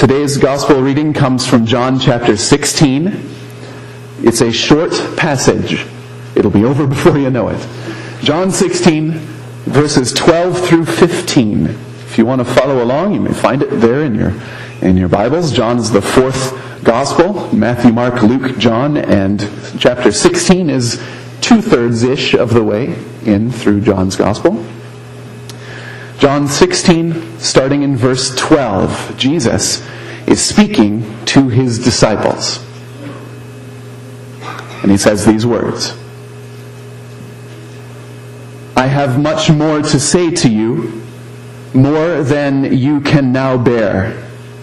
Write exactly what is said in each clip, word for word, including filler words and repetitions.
Today's gospel reading comes from John chapter sixteen. It's a short passage. It'll be over before you know it. John sixteen, verses twelve through fifteen. If you want to follow along, you may find it there in your in your Bibles. John is the fourth gospel. Matthew, Mark, Luke, John, and chapter sixteen is two-thirds-ish of the way in through John's gospel. John sixteen, starting in verse twelve, Jesus is speaking to his disciples. And he says these words, "I have much more to say to you, more than you can now bear.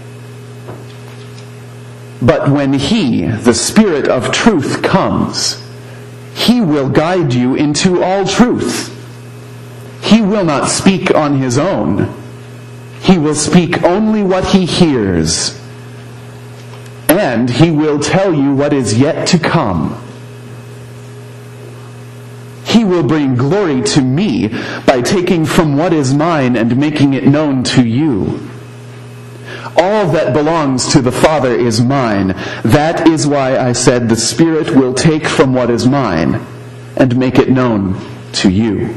But when He, the Spirit of truth, comes, He will guide you into all truth. He will not speak on His own. He will speak only what He hears. And He will tell you what is yet to come. He will bring glory to me by taking from what is mine and making it known to you. All that belongs to the Father is mine. That is why I said the Spirit will take from what is mine and make it known to you."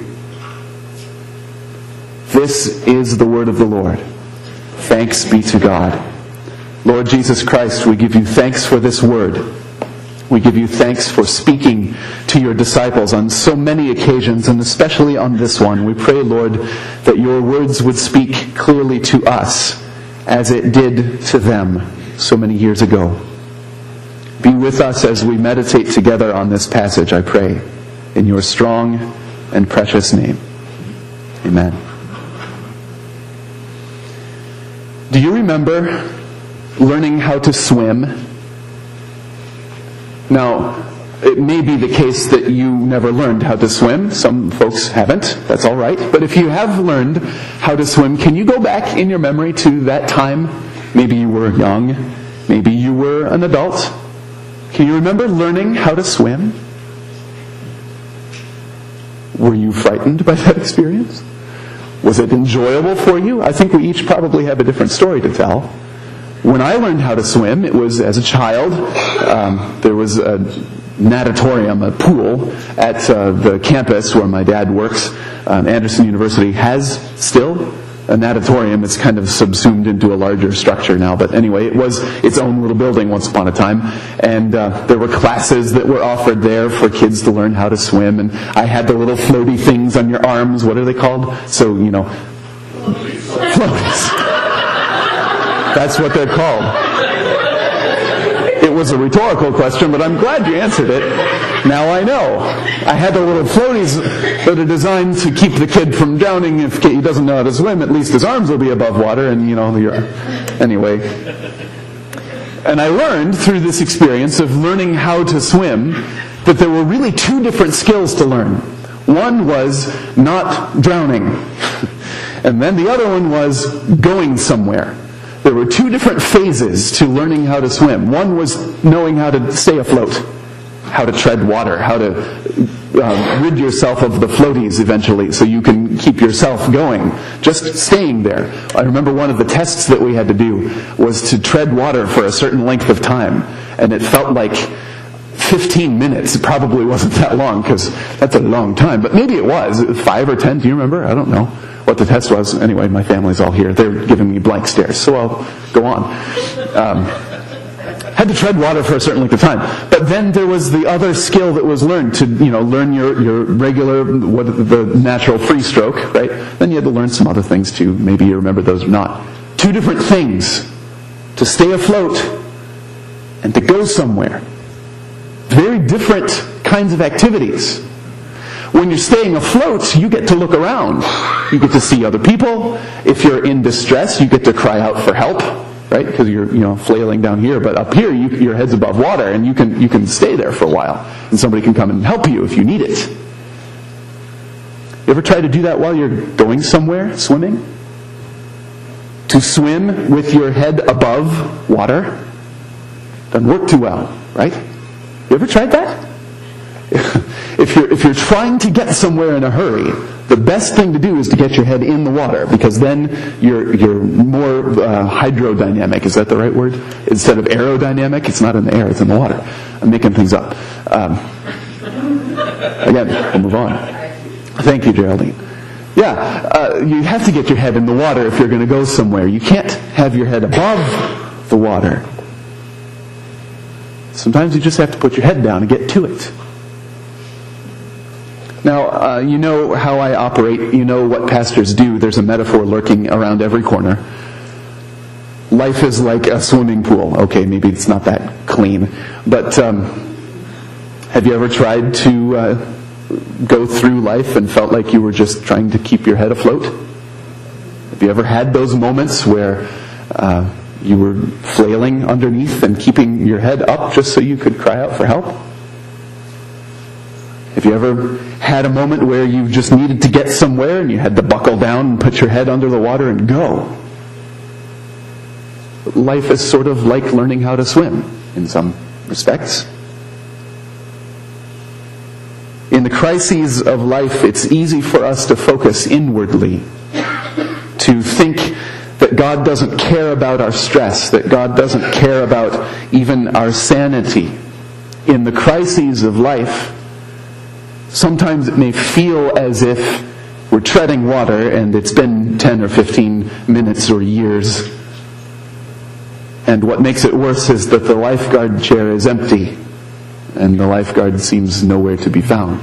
This is the word of the Lord. Thanks be to God. Lord Jesus Christ, we give you thanks for this word. We give you thanks for speaking to your disciples on so many occasions, and especially on this one. We pray, Lord, that your words would speak clearly to us as it did to them so many years ago. Be with us as we meditate together on this passage, I pray, in your strong and precious name. Amen. Do you remember learning how to swim? Now, it may be the case that you never learned how to swim. Some folks haven't. That's all right. But if you have learned how to swim, can you go back in your memory to that time? Maybe you were young. Maybe you were an adult. Can you remember learning how to swim? Were you frightened by that experience? Was it enjoyable for you? I think we each probably have a different story to tell. When I learned how to swim, it was as a child. Um, there was a natatorium, a pool, at uh, the campus where my dad works. Um, Anderson University has still a natatorium. It's kind of subsumed into a larger structure now. But anyway, it was its own little building once upon a time. And uh, there were classes that were offered there for kids to learn how to swim. And I had the little floaty things on your arms. What are they called? So, you know, floaties. That's what they're called. It was a rhetorical question, but I'm glad you answered it. Now I know. I had the little floaties that are designed to keep the kid from drowning. If he doesn't know how to swim, at least his arms will be above water, and you know, you're... Anyway. And I learned through this experience of learning how to swim that there were really two different skills to learn. One was not drowning. And then the other one was going somewhere. There were two different phases to learning how to swim. One was knowing how to stay afloat, how to tread water, how to uh, rid yourself of the floaties eventually so you can keep yourself going, just staying there. I remember one of the tests that we had to do was to tread water for a certain length of time, and it felt like fifteen minutes. It probably wasn't that long, because that's a long time, but maybe it was. Five or ten, do you remember? I don't know what the test was. Anyway, my family's all here. They're giving me blank stares, so I'll go on. Um, had to tread water for a certain length of time. But then there was the other skill that was learned to, you know, learn your, your regular, what the natural free stroke, right? Then you had to learn some other things too. Maybe you remember those or not. Two different things. To stay afloat and to go somewhere. Very different kinds of activities. When you're staying afloat, you get to look around. You get to see other people. If you're in distress, you get to cry out for help, right? Because you're, you know, flailing down here. But up here, you, your head's above water, and you can you can stay there for a while, and somebody can come and help you if you need it. You ever try to do that while you're going somewhere, swimming? To swim with your head above water doesn't work too well, right? You ever tried that? If you're, if you're trying to get somewhere in a hurry, the best thing to do is to get your head in the water, because then you're you're more uh, hydrodynamic. Is that the right word? Instead of aerodynamic, it's not in the air, it's in the water. I'm making things up. Um, again, we'll move on. Thank you, Geraldine. Yeah, uh, you have to get your head in the water if you're going to go somewhere. You can't have your head above the water. Sometimes you just have to put your head down and get to it. Now, uh, you know how I operate. You know what pastors do. There's a metaphor lurking around every corner. Life is like a swimming pool. Okay, maybe it's not that clean. But um, have you ever tried to uh, go through life and felt like you were just trying to keep your head afloat? Have you ever had those moments where uh, you were flailing underneath and keeping your head up just so you could cry out for help? Have you ever had a moment where you just needed to get somewhere and you had to buckle down and put your head under the water and go? Life is sort of like learning how to swim in some respects. In the crises of life, it's easy for us to focus inwardly, to think that God doesn't care about our stress, that God doesn't care about even our sanity. In the crises of life, sometimes it may feel as if we're treading water and it's been ten or fifteen minutes or years. And what makes it worse is that the lifeguard chair is empty and the lifeguard seems nowhere to be found.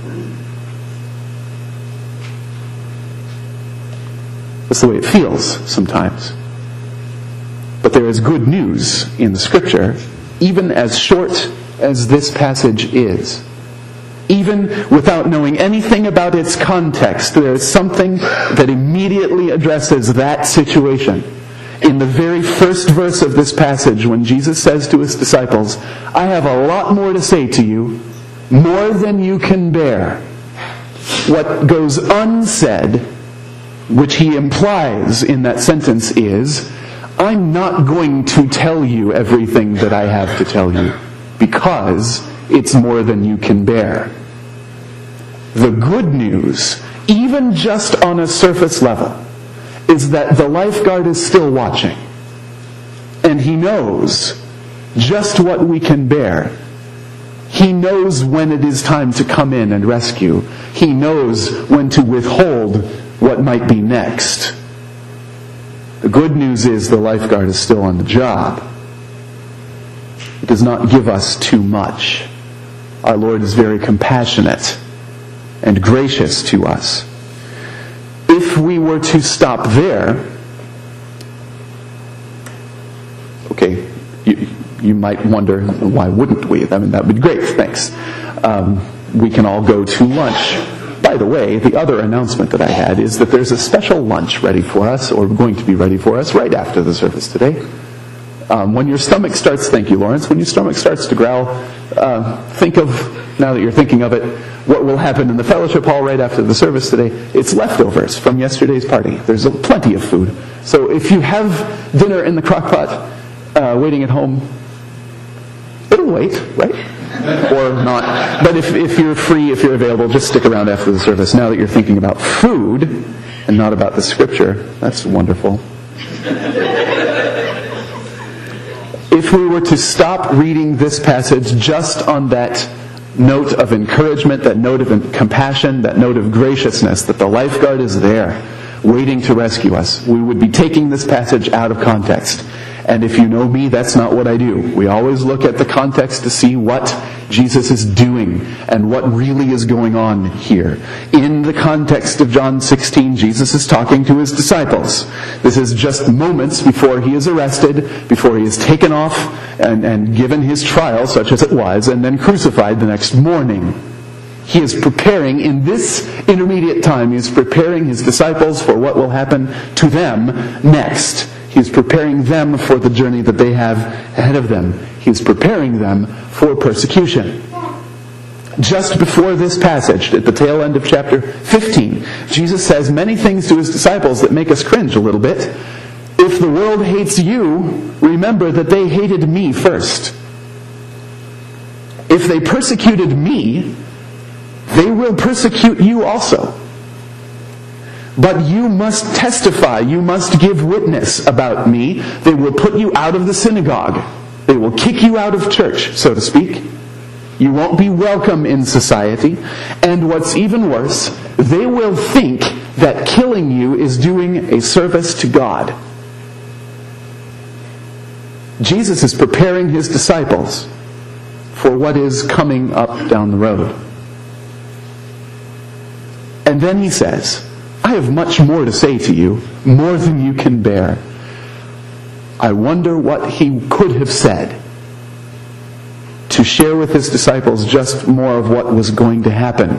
That's the way it feels sometimes. But there is good news in the Scripture, even as short as this passage is. Even without knowing anything about its context, there is something that immediately addresses that situation. In the very first verse of this passage, when Jesus says to his disciples, I have a lot more to say to you, more than you can bear. What goes unsaid, which he implies in that sentence, is, I'm not going to tell you everything that I have to tell you, because it's more than you can bear. The good news, even just on a surface level, is that the lifeguard is still watching. And he knows just what we can bear. He knows when it is time to come in and rescue. He knows when to withhold what might be next. The good news is the lifeguard is still on the job. It does not give us too much. Our Lord is very compassionate and gracious to us. If we were to stop there, okay, you, you might wonder, why wouldn't we? I mean, that would be great, thanks. Um, we can all go to lunch. By the way, the other announcement that I had is that there's a special lunch ready for us, or going to be ready for us, right after the service today. Um, when your stomach starts, thank you, Lawrence, when your stomach starts to growl, uh, think of, now that you're thinking of it, what will happen in the fellowship hall right after the service today. It's leftovers from yesterday's party. There's plenty of food. So if you have dinner in the crock pot uh, waiting at home, it'll wait, right? Or not. But if, if you're free, if you're available, just stick around after the service. Now that you're thinking about food and not about the Scripture, that's wonderful. If we were to stop reading this passage just on that note of encouragement, that note of compassion, that note of graciousness, that the lifeguard is there waiting to rescue us, we would be taking this passage out of context. And if you know me, that's not what I do. We always look at the context to see what Jesus is doing and what really is going on here. In the context of John sixteen, Jesus is talking to his disciples. This is just moments before he is arrested, before he is taken off and, and given his trial, such as it was, and then crucified the next morning. He is preparing, in this intermediate time, he is preparing his disciples for what will happen to them next. He is preparing them for the journey that they have ahead of them. He is preparing them for persecution. Just before this passage, at the tail end of chapter fifteen, Jesus says many things to his disciples that make us cringe a little bit. If the world hates you, remember that they hated me first. If they persecuted me, they will persecute you also. But you must testify, you must give witness about me. They will put you out of the synagogue. They will kick you out of church, so to speak. You won't be welcome in society. And what's even worse, they will think that killing you is doing a service to God. Jesus is preparing his disciples for what is coming up down the road. And then he says, I have much more to say to you, more than you can bear. I wonder what he could have said to share with his disciples just more of what was going to happen.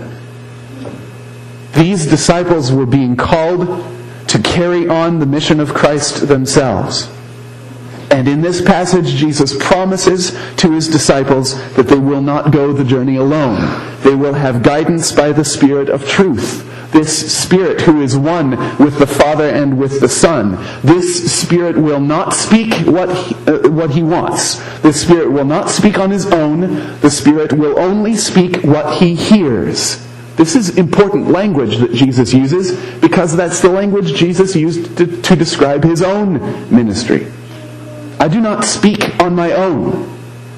These disciples were being called to carry on the mission of Christ themselves. And in this passage, Jesus promises to his disciples that they will not go the journey alone. They will have guidance by the Spirit of truth. This Spirit who is one with the Father and with the Son. This Spirit will not speak what he, uh, what he wants. This Spirit will not speak on his own. The Spirit will only speak what he hears. This is important language that Jesus uses, because that's the language Jesus used to, to describe his own ministry. I do not speak on my own.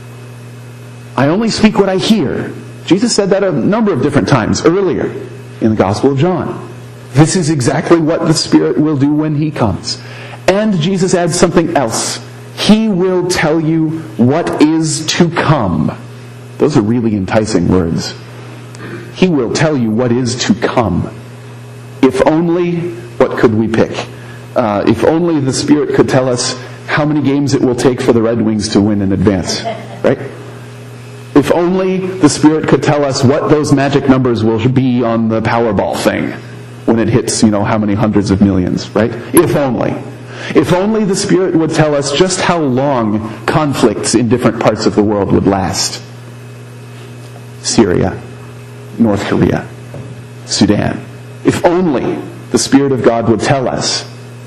I only speak what I hear. Jesus said that a number of different times earlier in the Gospel of John. This is exactly what the Spirit will do when he comes. And Jesus adds something else. He will tell you what is to come. Those are really enticing words. He will tell you what is to come. If only, what could we pick? Uh, if only the Spirit could tell us how many games it will take for the Red Wings to win in advance. Right? If only the Spirit could tell us what those magic numbers will be on the Powerball thing when it hits, you know, how many hundreds of millions, right? If only. If only the Spirit would tell us just how long conflicts in different parts of the world would last. Syria, North Korea, Sudan. If only the Spirit of God would tell us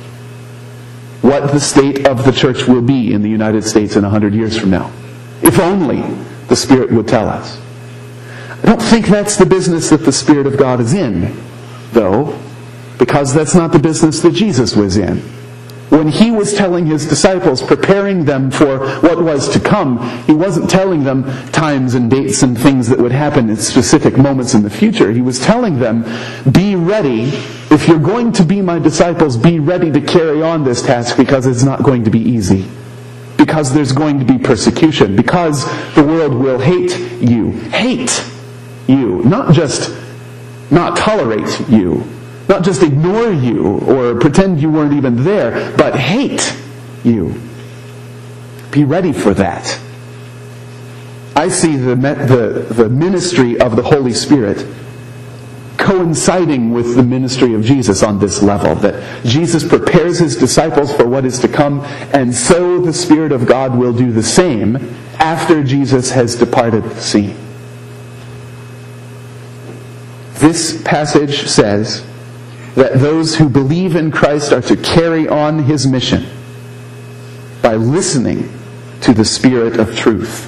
what the state of the church will be in the United States in a hundred years from now. If only the Spirit would tell us. I don't think that's the business that the Spirit of God is in, though, because that's not the business that Jesus was in. When he was telling his disciples, preparing them for what was to come, he wasn't telling them times and dates and things that would happen at specific moments in the future. He was telling them, be ready. If you're going to be my disciples, be ready to carry on this task, because it's not going to be easy. Because there's going to be persecution. Because the world will hate you. Hate you. Not just not tolerate you. Not just ignore you or pretend you weren't even there, but hate you. Be ready for that. I see the, the, the ministry of the Holy Spirit coinciding with the ministry of Jesus on this level. That Jesus prepares his disciples for what is to come, and so the Spirit of God will do the same after Jesus has departed the scene. This passage says that those who believe in Christ are to carry on his mission by listening to the Spirit of truth.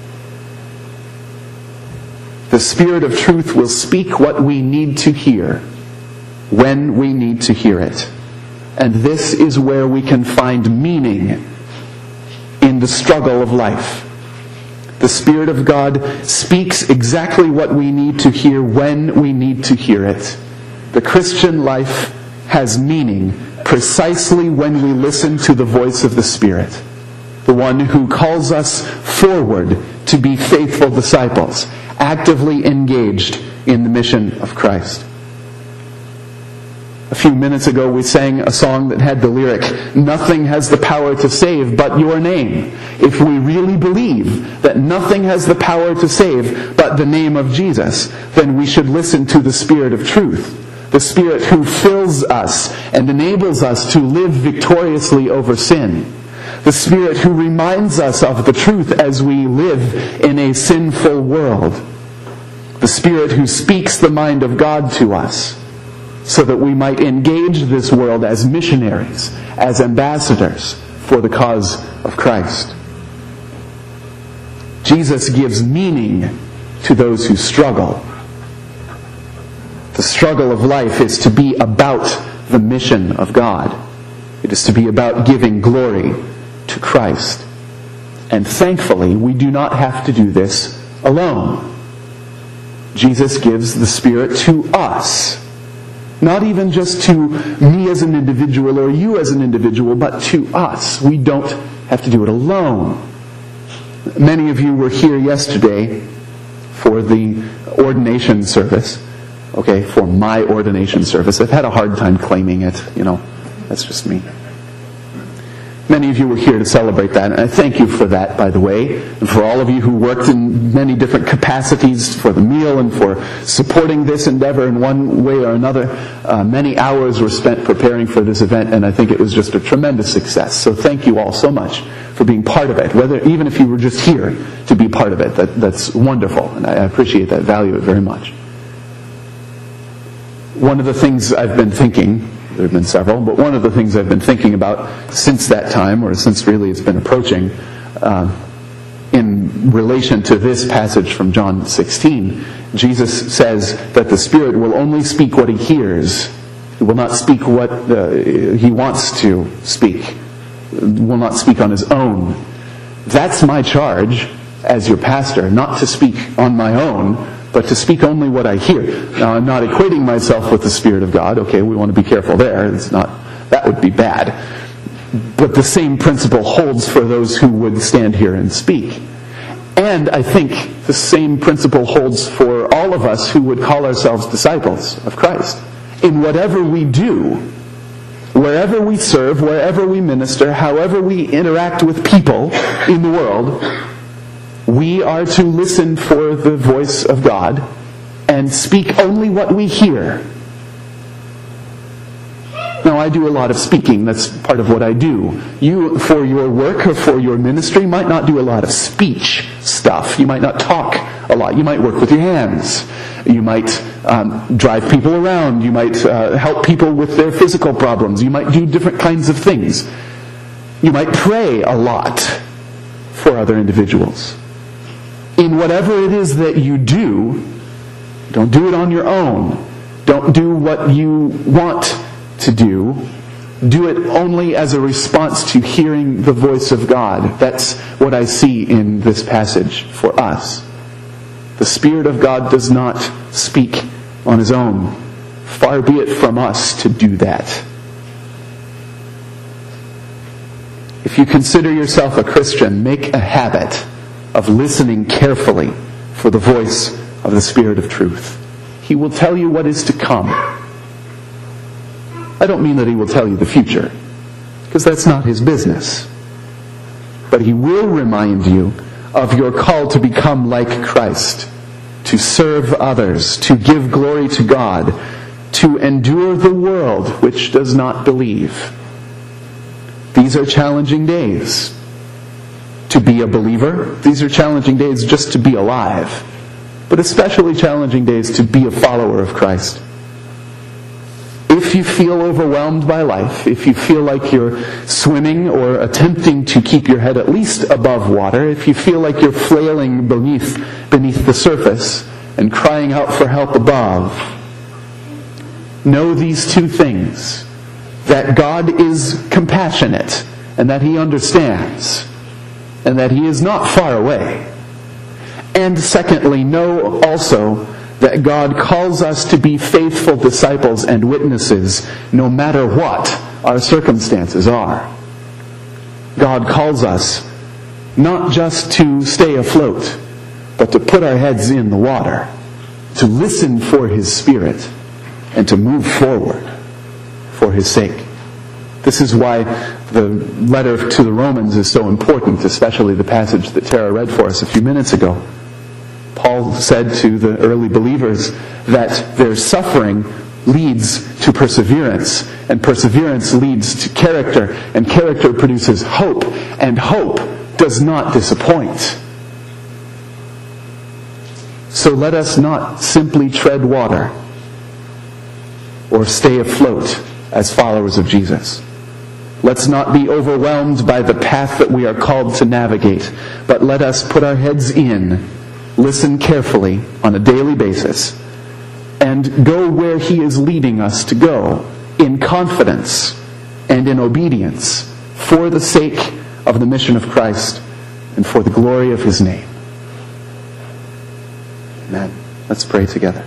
The Spirit of truth will speak what we need to hear when we need to hear it. And this is where we can find meaning in the struggle of life. The Spirit of God speaks exactly what we need to hear when we need to hear it. The Christian life has meaning precisely when we listen to the voice of the Spirit, the one who calls us forward to be faithful disciples, actively engaged in the mission of Christ. A few minutes ago we sang a song that had the lyric, "Nothing has the power to save but your name." If we really believe that nothing has the power to save but the name of Jesus, then we should listen to the Spirit of truth. The Spirit who fills us and enables us to live victoriously over sin. The Spirit who reminds us of the truth as we live in a sinful world. The Spirit who speaks the mind of God to us so that we might engage this world as missionaries, as ambassadors for the cause of Christ. Jesus gives meaning to those who struggle. The struggle of life is to be about the mission of God. It is to be about giving glory to Christ. And thankfully, we do not have to do this alone. Jesus gives the Spirit to us. Not even just to me as an individual or you as an individual, but to us. We don't have to do it alone. Many of you were here yesterday for the ordination service. Okay, for my ordination service. I've had a hard time claiming it, you know. That's just me. Many of you were here to celebrate that, and I thank you for that, by the way, and for all of you who worked in many different capacities for the meal and for supporting this endeavor in one way or another. Uh, many hours were spent preparing for this event, and I think it was just a tremendous success. So thank you all so much for being part of it, whether even if you were just here to be part of it. That, that's wonderful, and I appreciate that, value it very much. One of the things I've been thinking, there have been several, but one of the things I've been thinking about since that time, or since really it's been approaching, uh, in relation to this passage from John sixteen, Jesus says that the Spirit will only speak what He hears. He will not speak what uh, He wants to speak. Will not speak on His own. That's my charge as your pastor, not to speak on my own, but to speak only what I hear. Now, I'm not equating myself with the Spirit of God. Okay, we want to be careful there. It's not, that would be bad. But the same principle holds for those who would stand here and speak. And I think the same principle holds for all of us who would call ourselves disciples of Christ. In whatever we do, wherever we serve, wherever we minister, however we interact with people in the world, we are to listen for the voice of God and speak only what we hear. Now, I do a lot of speaking. That's part of what I do. You, for your work or for your ministry, might not do a lot of speech stuff. You might not talk a lot. You might work with your hands. You might um, drive people around. You might uh, help people with their physical problems. You might do different kinds of things. You might pray a lot for other individuals. In whatever it is that you do, don't do it on your own. Don't do what you want to do. Do it only as a response to hearing the voice of God. That's what I see in this passage for us. The Spirit of God does not speak on His own. Far be it from us to do that. If you consider yourself a Christian, make a habit of listening carefully for the voice of the Spirit of truth. He will tell you what is to come. I don't mean that He will tell you the future, because that's not His business. But He will remind you of your call to become like Christ, to serve others, to give glory to God, to endure the world which does not believe. These are challenging days. To be a believer, these are challenging days just to be alive, but especially challenging days to be a follower of Christ. If you feel overwhelmed by life, if you feel like you're swimming or attempting to keep your head at least above water, if you feel like you're flailing beneath, beneath the surface and crying out for help above, know these two things: that God is compassionate and that He understands, and that He is not far away. And secondly, know also that God calls us to be faithful disciples and witnesses no matter what our circumstances are. God calls us not just to stay afloat, but to put our heads in the water, to listen for His Spirit, and to move forward for His sake. This is why the letter to the Romans is so important, especially the passage that Tara read for us a few minutes ago. Paul said to the early believers that their suffering leads to perseverance, and perseverance leads to character, and character produces hope, and hope does not disappoint. So let us not simply tread water or stay afloat as followers of Jesus. Let's not be overwhelmed by the path that we are called to navigate, but let us put our heads in, listen carefully on a daily basis, and go where He is leading us to go, in confidence and in obedience for the sake of the mission of Christ and for the glory of his name. Amen. Let's pray together.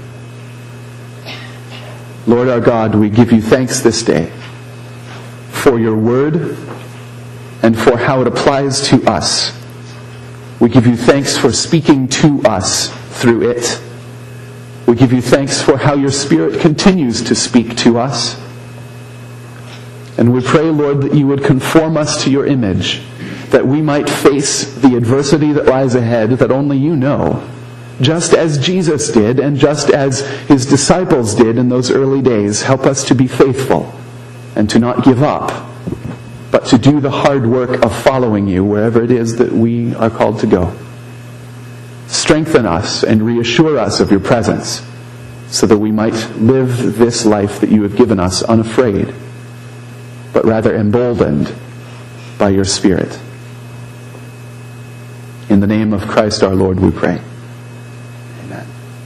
Lord our God, we give you thanks this day for your word and for how it applies to us. We give you thanks for speaking to us through it. We give you thanks for how your Spirit continues to speak to us. And we pray, Lord, that you would conform us to your image, that we might face the adversity that lies ahead that only you know, just as Jesus did and just as his disciples did in those early days. Help us to be faithful and to not give up, but to do the hard work of following you wherever it is that we are called to go. Strengthen us and reassure us of your presence so that we might live this life that you have given us unafraid, but rather emboldened by your Spirit. In the name of Christ our Lord we pray.